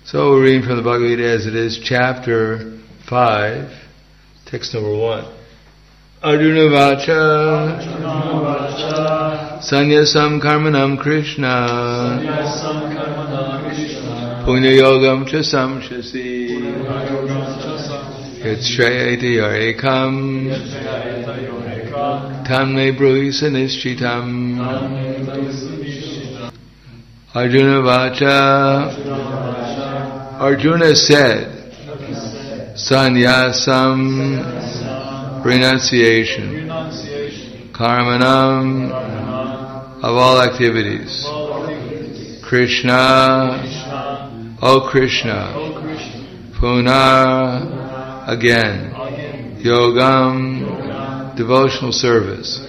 So we're reading from the Bhagavad Gita as it is, chapter 5, text number 1. Arjuna Vacha Sanyasam Karmanam Krishna Punya Yogam Cha Samshasi Yatshayati Yarekam Tamne Bruhisa Nishchitam Arjuna Vacha. Arjuna said, Sanyasam, renunciation, Karmanam, of all activities, Krishna, O Krishna, Puna, again, Yogam, devotional service,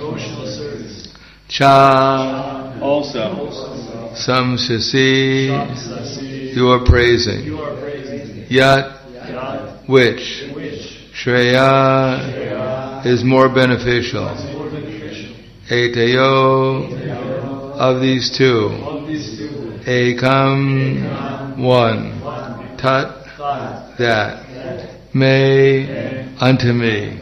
Cha, also, Samshasi, you are praising. Yat, which, Shreya, is more beneficial. Etayo, of these two. Ekam, one. Tat, that. Me, unto me.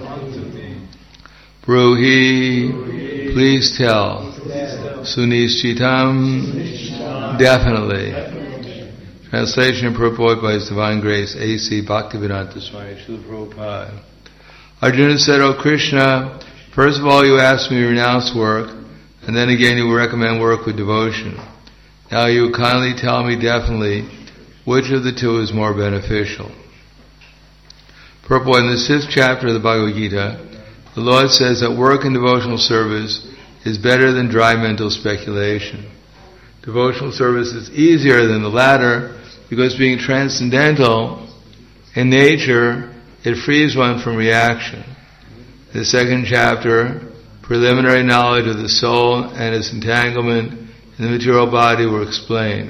Bruhi, please tell. Sunishchitam, definitely. Translation and purport by His Divine Grace, A.C. Bhaktivedanta Swami Srila Prabhupada. Arjuna said, O Krishna, first of all you asked me to renounce work, and then again you recommend work with devotion. Now you kindly tell me definitely which of the two is more beneficial. Purport, in the 6th chapter of the Bhagavad Gita, the Lord says that work in devotional service is better than dry mental speculation. Devotional service is easier than the latter because being transcendental in nature, it frees one from reaction. The 2nd chapter, preliminary knowledge of the soul and its entanglement in the material body were explained.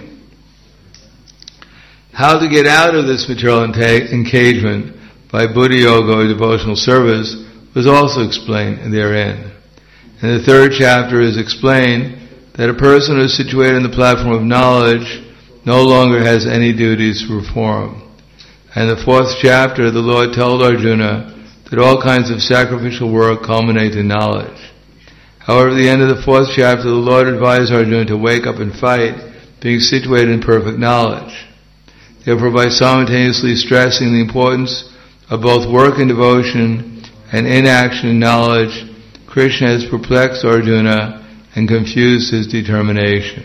How to get out of this material engagement by Buddha Yoga or devotional service was also explained therein. In the 3rd chapter is explained that a person who is situated in the platform of knowledge no longer has any duties to perform. And in the 4th chapter, the Lord told Arjuna that all kinds of sacrificial work culminate in knowledge. However, at the end of the 4th chapter, the Lord advised Arjuna to wake up and fight, being situated in perfect knowledge. Therefore, by simultaneously stressing the importance of both work and devotion and inaction and knowledge, Krishna has perplexed Arjuna and confused his determination.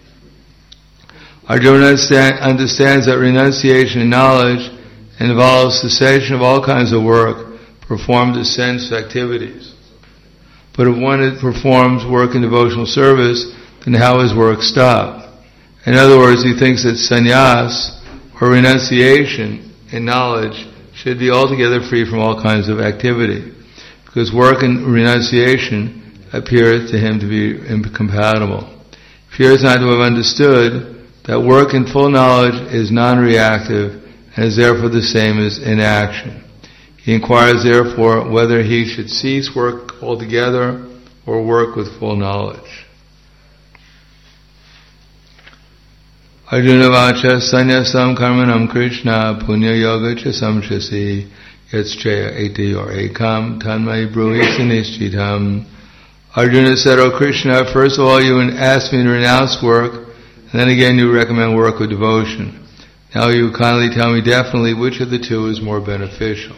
Arjuna understands that renunciation and knowledge involves cessation of all kinds of work performed as sense activities. But if one performs work in devotional service, then how is work stopped? In other words, he thinks that sannyas, or renunciation in knowledge, should be altogether free from all kinds of activity, because work and renunciation appears to him to be incompatible. He appears not to have understood that work in full knowledge is non-reactive and is therefore the same as inaction. He inquires therefore whether he should cease work altogether or work with full knowledge. Arjuna Vacha Sanyasam Karmanam Krishna Punya Yoga Cha Samshasi Yatschaya Eti or Ekam Tanmai Bruhi Sanishchitam. Arjuna said, O Krishna, first of all you asked me to renounce work, and then again you recommend work with devotion. Now you kindly tell me definitely which of the two is more beneficial.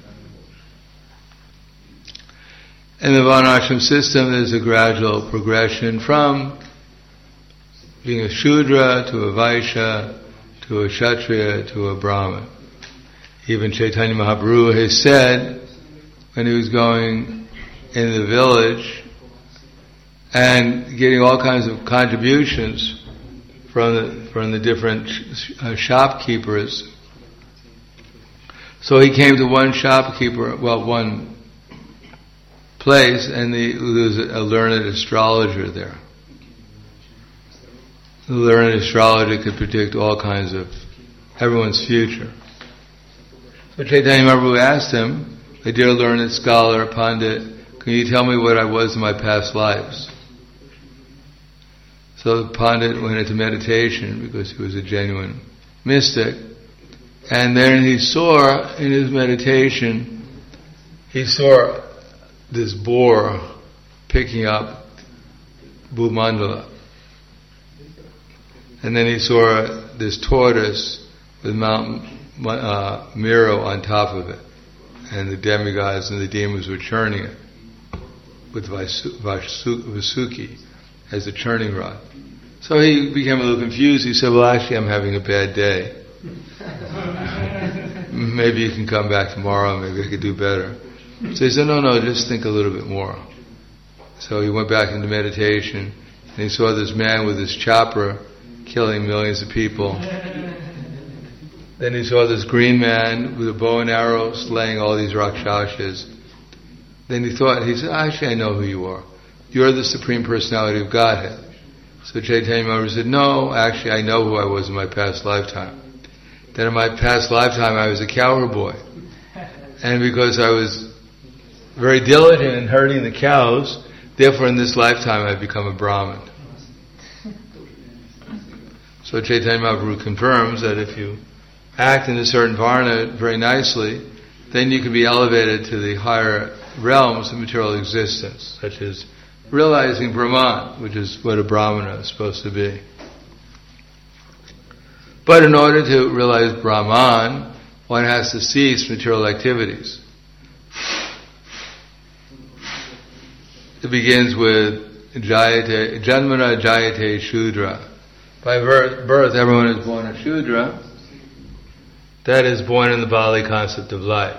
In the Varnashram system, there's a gradual progression from being a Shudra to a Vaishya to a Kshatriya to a Brahmin. Even Chaitanya Mahaprabhu has said, when he was going in the village and getting all kinds of contributions from the different shopkeepers. So he came to one place, and there was a learned astrologer there. The learned astrologer could predict all kinds of everyone's future. So Chaitanya Mahaprabhu asked him, "My dear learned scholar, Pandit, can you tell me what I was in my past lives?" So the Pandit went into meditation because he was a genuine mystic, And then he saw, in his meditation, he saw this boar picking up Bhumandala. And then he saw this tortoise with Mount Meru on top of it. And the demigods and the demons were churning it with Vasuki as a churning rod. So he became a little confused. He said, well, actually, I'm having a bad day. Maybe you can come back tomorrow, maybe I could do better. So he said, no, just think a little bit more. So he went back into meditation, and he saw this man with his chopper killing millions of people. Then he saw this green man with a bow and arrow slaying all these Rakshasas. Then he said, actually, I know who you are. You're the Supreme Personality of Godhead. So Chaitanya Mahaprabhu said, no, actually, I know who I was in my past lifetime. That in my past lifetime, I was a cowherd boy. And because I was very diligent in herding the cows, therefore in this lifetime I've become a Brahmin. So Chaitanya Mahaprabhu confirms that if you act in a certain varna very nicely, then you can be elevated to the higher realms of material existence, such as realizing Brahman, which is what a Brahmana is supposed to be. But in order to realize Brahman, one has to cease material activities. It begins with Janmana Jayate Shudra. By birth, everyone is born a Shudra. That is born in the Bali concept of life.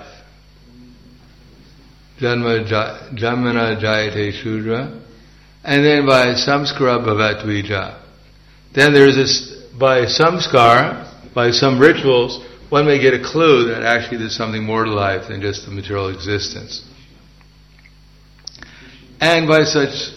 Janmana Jayate Shudra. And then by Samskara Bhavat Vija. Then there is this, by samskar, by some rituals, one may get a clue that actually there's something more to life than just the material existence. And by such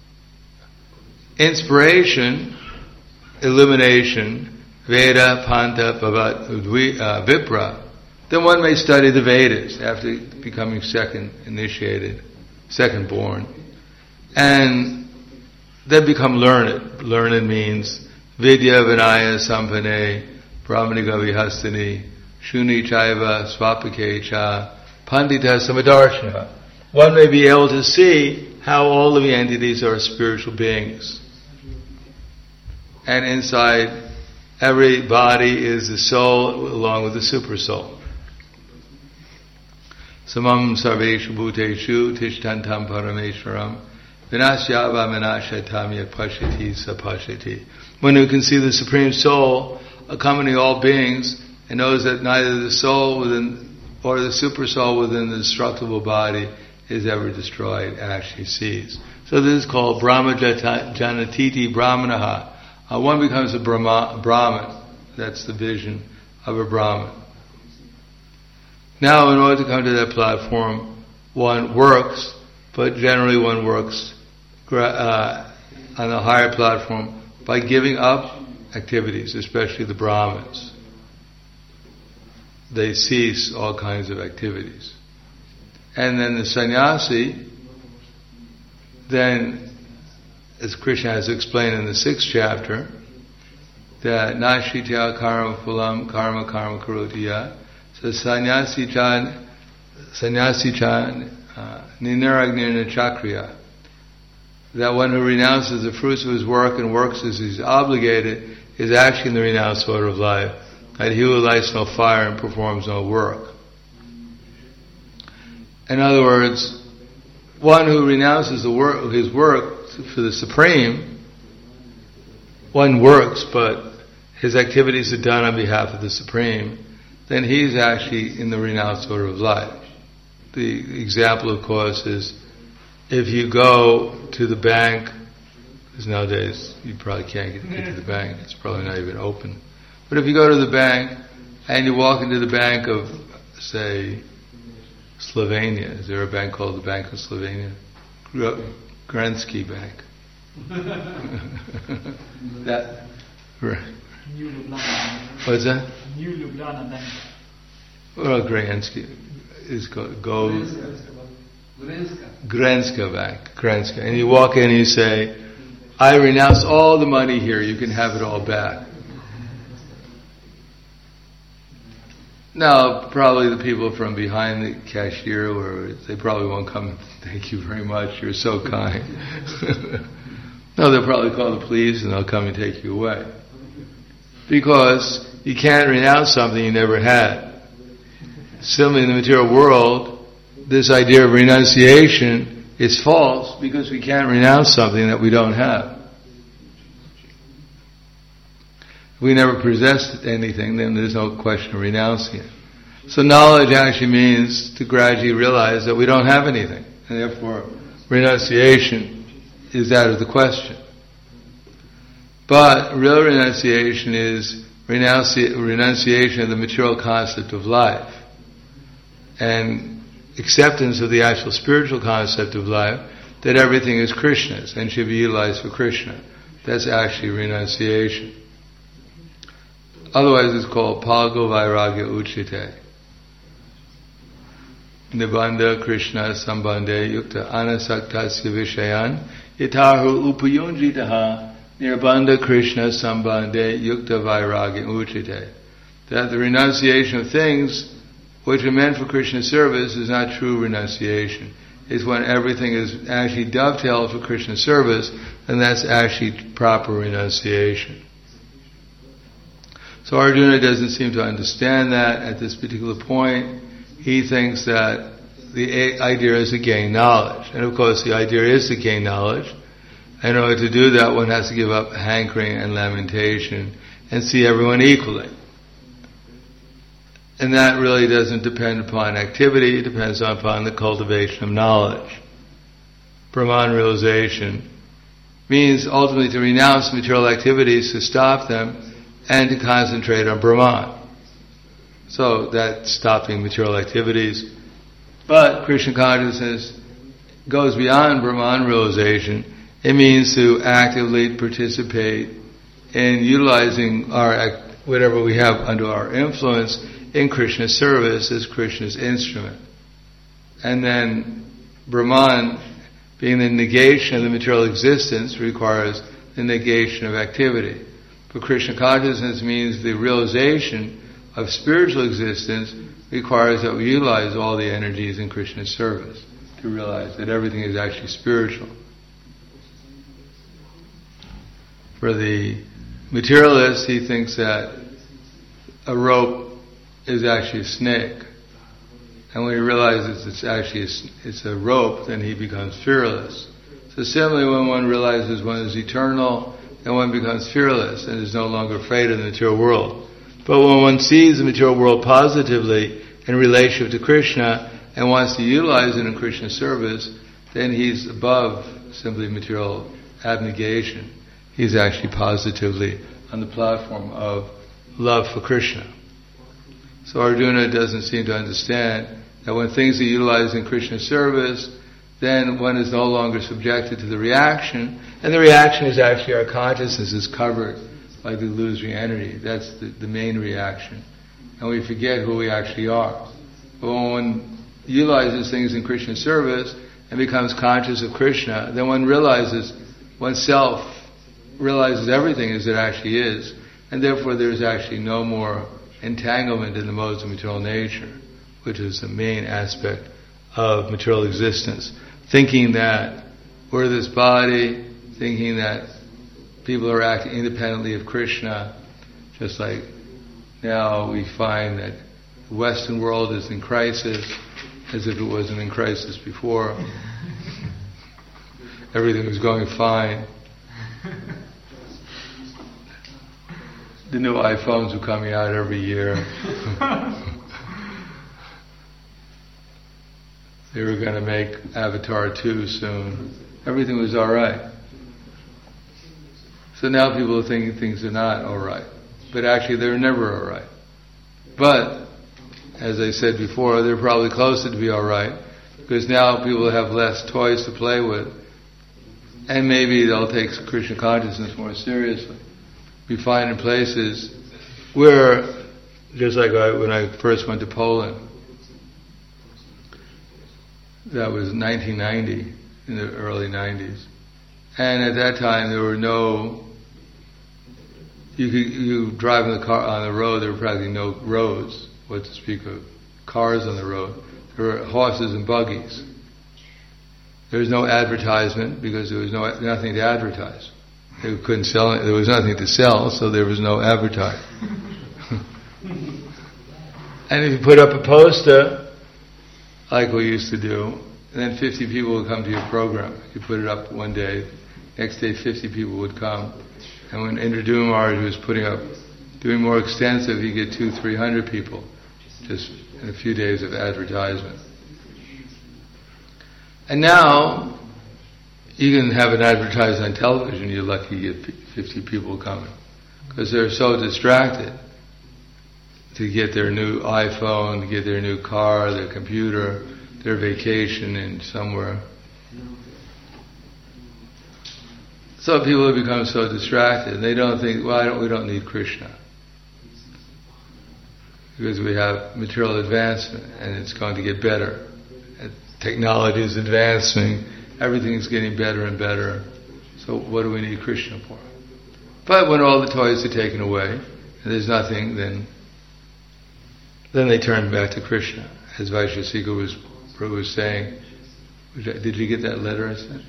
inspiration, illumination, Veda, Panta, Bhavat, Vipra, then one may study the Vedas after becoming second born, and then become learned. Learned means Vidya Vinaya Sampane Brahmaniga Vihastani Shuni Chaiva Swapake Cha Pandita Samadarshana. One may be able to see how all living entities are spiritual beings. And inside every body is the soul along with the super soul. Samam Sarveshu Bhuteshu Tishtantam Parameshwaram Vinasyava Vinashatam Yak Pashati Sapashati. One who can see the Supreme Soul accompanying all beings and knows that neither the soul within or the super soul within the destructible body is ever destroyed, actually sees. So this is called Brahma Janatiti Brahmanaha. One becomes a Brahman. That's the vision of a Brahman. Now, in order to come to that platform, one works, but generally one works on a higher platform by giving up activities, especially the Brahmins. They cease all kinds of activities. And then the sannyasi, then, as Krishna has explained in the 6th chapter, that Nashitya karma phulam karma karotiya. So sannyasi chan ninaragnirna chakriya. That one who renounces the fruits of his work and works as he's obligated is actually in the renounced order of life. That he who lights no fire and performs no work. In other words, one who renounces his work for the Supreme, one works, but his activities are done on behalf of the Supreme, then he's actually in the renounced order of life. The example, of course, is if you go to the bank, because nowadays you probably can't get to the bank, it's probably not even open. But if you go to the bank and you walk into the bank of, say, Slovenia, is there a bank called the Bank of Slovenia? Grensky Bank. That, right. New Ljubljana. What's that? New Ljubljana Bank. Well, Grensky is called Grenska Bank. Grenska. And you walk in and you say, I renounce all the money here, you can have it all back. Now, probably the people from behind the cashier, they probably won't come and thank you very much, you're so kind. No, they'll probably call the police and they'll come and take you away. Because you can't renounce something you never had. Similarly, in the material world, this idea of renunciation is false because we can't renounce something that we don't have. If we never possessed anything, then there's no question of renouncing it. So knowledge actually means to gradually realize that we don't have anything, and therefore renunciation is out of the question. But real renunciation is renunciation of the material concept of life and acceptance of the actual spiritual concept of life, that everything is Krishna's and should be utilized for Krishna. That's actually renunciation. Otherwise it's called Palgo Vairagya Uchite. Nibandha Krishna Sambandhe Yukta Anasaktasya Vishayan Yatahu Upayunjitaha Nirbandha Krishna Sambandhe Yukta Vairagya Uchite. That the renunciation of things which are meant for Krishna service is not true renunciation. It's when everything is actually dovetailed for Krishna service, and that's actually proper renunciation. So Arjuna doesn't seem to understand that at this particular point. He thinks that the idea is to gain knowledge. And of course the idea is to gain knowledge. In order to do that, one has to give up hankering and lamentation and see everyone equally. And that really doesn't depend upon activity, it depends upon the cultivation of knowledge. Brahman realization means ultimately to renounce material activities, to stop them, and to concentrate on Brahman. So that's stopping material activities. But Krishna consciousness goes beyond Brahman realization. It means to actively participate in utilizing whatever we have under our influence in Krishna's service as Krishna's instrument. And then Brahman, being the negation of the material existence, requires the negation of activity. But Krishna consciousness means the realization of spiritual existence requires that we utilize all the energies in Krishna's service to realize that everything is actually spiritual. For the materialist, he thinks that a rope is actually a snake. And when he realizes it's a rope, then he becomes fearless. So similarly, when one realizes one is eternal, then one becomes fearless and is no longer afraid of the material world. But when one sees the material world positively in relationship to Krishna and wants to utilize it in Krishna's service, then he's above simply material abnegation. He's actually positively on the platform of love for Krishna. So Arjuna doesn't seem to understand that when things are utilized in Krishna's service, then one is no longer subjected to the reaction, and the reaction is actually our consciousness is covered by the illusory energy. That's the main reaction. And we forget who we actually are. But when one utilizes things in Krishna's service and becomes conscious of Krishna, then one realizes oneself, realizes everything as it actually is, and therefore there's actually no more entanglement in the modes of material nature, which is the main aspect of material existence. Thinking that we're this body, thinking that people are acting independently of Krishna, just like now we find that the Western world is in crisis, as if it wasn't in crisis before. Everything was going fine. The new iPhones are coming out every year. They were going to make Avatar 2 soon. Everything was alright. So now people are thinking things are not alright. But actually they're never alright. But, as I said before, they're probably closer to be alright, because now people have less toys to play with, and maybe they'll take Krishna consciousness more seriously. We find in places where, just like when I first went to Poland, that was 1990, in the early 90s. And at that time there were you drive in the car on the road, there were practically no roads. what to speak of cars on the road. There were horses and buggies. There was no advertisement because there was nothing to advertise. They couldn't sell it. There was nothing to sell, so there was no advertising. And if you put up a poster, like we used to do, then 50 people would come to your program. You put it up one day, next day 50 people would come. And when Indradyumna Maharaj was doing more extensive, you get 200-300 people just in a few days of advertisement. And now, you can have it advertised on television, you're lucky you get 50 people coming. Because they're so distracted to get their new iPhone, to get their new car, their computer, their vacation in somewhere. So people have become so distracted, they don't think, we don't need Krishna. Because we have material advancement, and it's going to get better. Technology is advancing, everything is getting better and better. So what do we need Krishna for? But when all the toys are taken away, and there's nothing, then they turn back to Krishna. As Vaishesika was saying, did you get that letter I sent?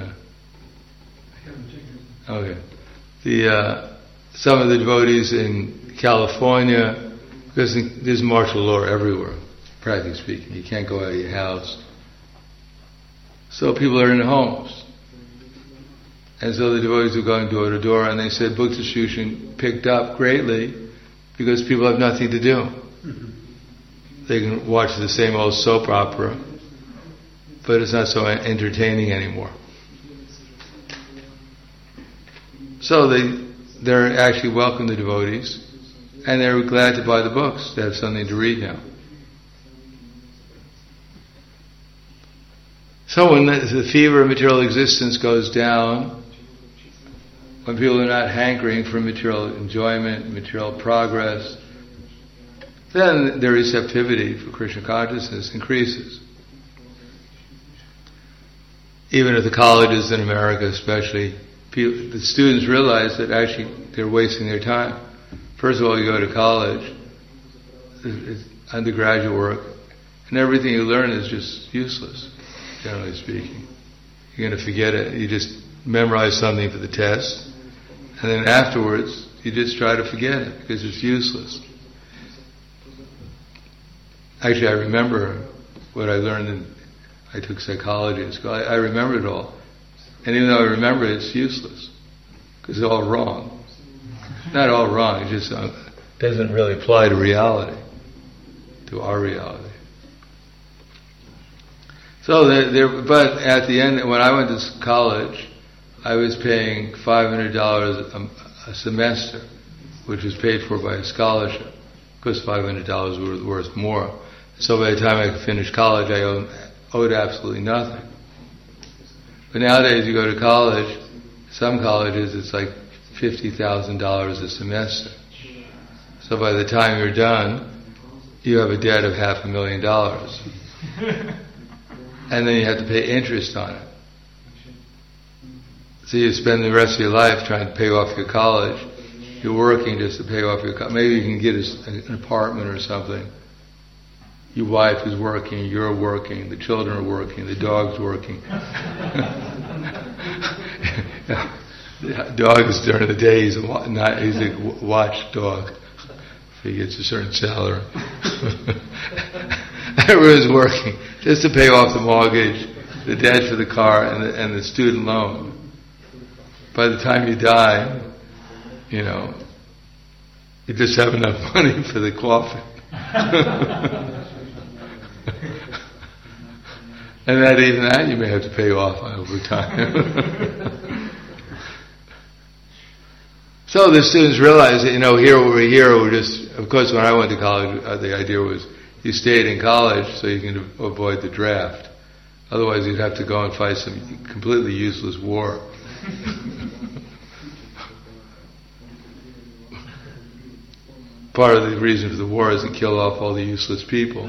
Okay. Some of the devotees in California, because there's martial law everywhere, practically speaking. You can't go out of your house. So people are in homes. And so the devotees were going door to door, and they said Bhakti Distribution picked up greatly because people have nothing to do. They can watch the same old soap opera, but it's not so entertaining anymore. So they're actually welcome the devotees, and they're glad to buy the books. They have something to read now. So when the fever of material existence goes down, when people are not hankering for material enjoyment, material progress, then their receptivity for Krishna consciousness increases. Even at the colleges in America especially, the students realize that actually they're wasting their time. First of all, you go to college, it's undergraduate work, and everything you learn is just useless, generally speaking. You're going to forget it. You just memorize something for the test, and then afterwards, you just try to forget it because it's useless. Actually, I remember what I learned I took psychology in school. I remember it all. And even though I remember it, it's useless. Because it's all wrong. Not all wrong, it just doesn't really apply to reality. To our reality. So, but at the end, when I went to college, I was paying $500 a semester, which was paid for by a scholarship. Because $500 was worth more. So by the time I finished college, I owed absolutely nothing. But nowadays you go to college, some colleges it's like $50,000 a semester. So by the time you're done, you have a debt of $500,000. And then you have to pay interest on it. So you spend the rest of your life trying to pay off your college. You're working just to pay off your college. Maybe you can get an apartment or something. Your wife is working, you're working, the children are working, the dog's working. The dog is during the day, he's a watchdog. If he gets a certain salary. Everyone's working just to pay off the mortgage, the debt for the car, and the student loan. By the time you die, you just have enough money for the coffin. And even that you may have to pay off over time. So the students realize that, we're just, of course when I went to college, the idea was you stayed in college so you can avoid the draft. Otherwise you'd have to go and fight some completely useless war. Part of the reason for the war is to kill off all the useless people.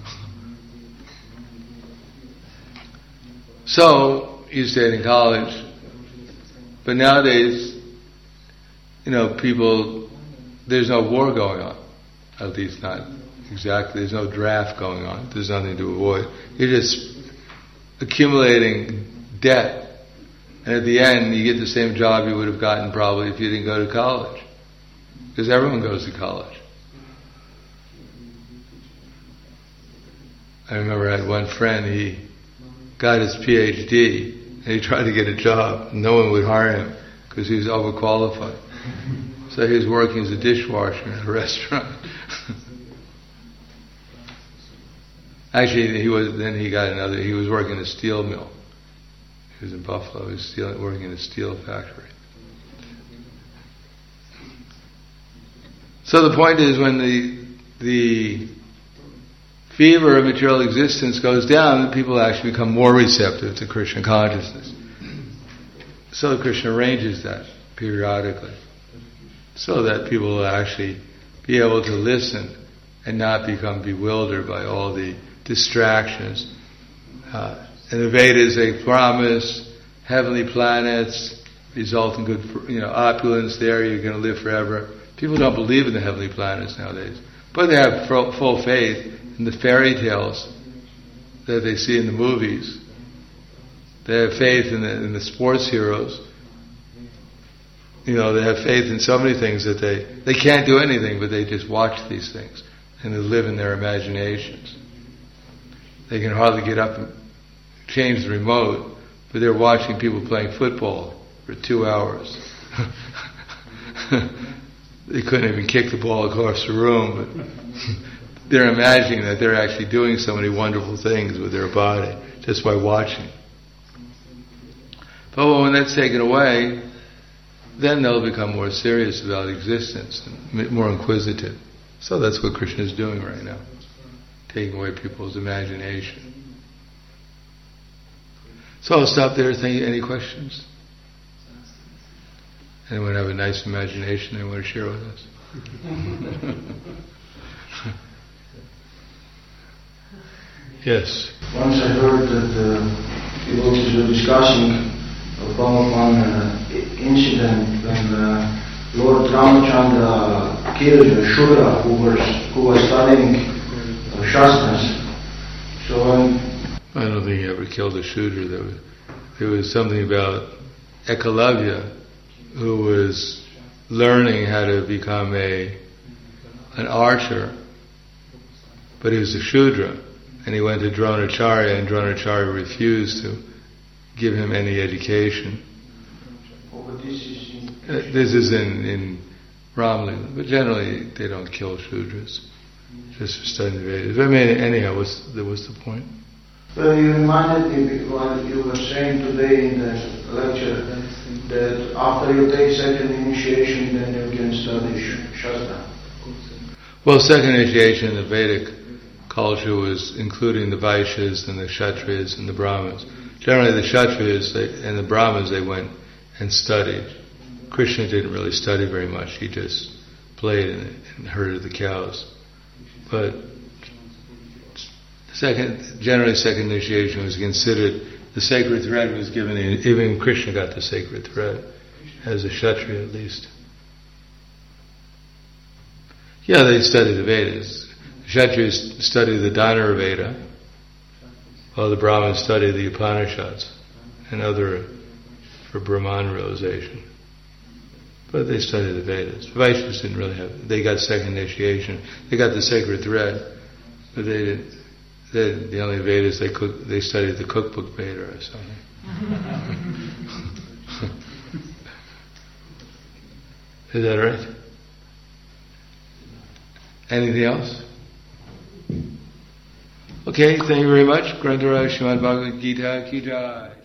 So, you stayed in college, but nowadays, people, there's no war going on. At least not exactly. There's no draft going on. There's nothing to avoid. You're just accumulating debt. And at the end, you get the same job you would have gotten probably if you didn't go to college. Because everyone goes to college. I remember I had one friend, he got his PhD, and he tried to get a job. No one would hire him because he was overqualified. So he was working as a dishwasher in a restaurant. Actually, he was working in a steel mill. He was in Buffalo. He was working in a steel factory. So the point is, when the fever of material existence goes down, people actually become more receptive to Krishna consciousness. So Krishna arranges that periodically, so that people will actually be able to listen and not become bewildered by all the distractions. In the Vedas, they promise heavenly planets result in good, opulence there. You're going to live forever. People don't believe in the heavenly planets nowadays, but they have full faith in the fairy tales that they see in the movies. They have faith in the sports heroes. They have faith in so many things that they can't do anything, but they just watch these things and they live in their imaginations. They can hardly get up and change the remote, but they're watching people playing football for 2 hours. They couldn't even kick the ball across the room, but they're imagining that they're actually doing so many wonderful things with their body just by watching. But when that's taken away, then they'll become more serious about existence, and more inquisitive. So that's what Krishna is doing right now, taking away people's imagination. So I'll stop there. Any questions? Anyone have a nice imagination they want to share with us? Yes. Once I heard that the devotees were discussing about one incident when Lord Ramachandra killed a Shudra who was studying Shastras. So I don't think he ever killed a Shudra. There was something about Ekalavya, who was learning how to become an archer, but he was a Shudra, and he went to Dronacharya, and Dronacharya refused to give him any education. This is in Ramlila, but generally they don't kill Shudras, just for studying the Vedas. But anyhow, what's the point? Well, you reminded me while you were saying today in the lecture that after you take second initiation, then you can study Shastra. Well, second initiation in the Vedic culture was including the Vaishyas and the Kshatriyas and the Brahmins. Generally, the Kshatriyas and the Brahmins, they went and studied. Krishna didn't really study very much. He just played and herded the cows. But generally second initiation was considered, the sacred thread was given, even Krishna got the sacred thread, as a Kshatriya at least. Yeah, they studied the Vedas. The Kshatriyas studied the Dhanur Veda, while the Brahmins studied the Upanishads and other for Brahman realization. But they studied the Vedas. The Vaishyas didn't really have, they got second initiation, they got the sacred thread, but they didn't. The only Vedas they studied the cookbook Veda or something. Is that right? Anything else? Okay, thank you very much. Grantharaj Srimad Bhagavad Gita Ki Jai.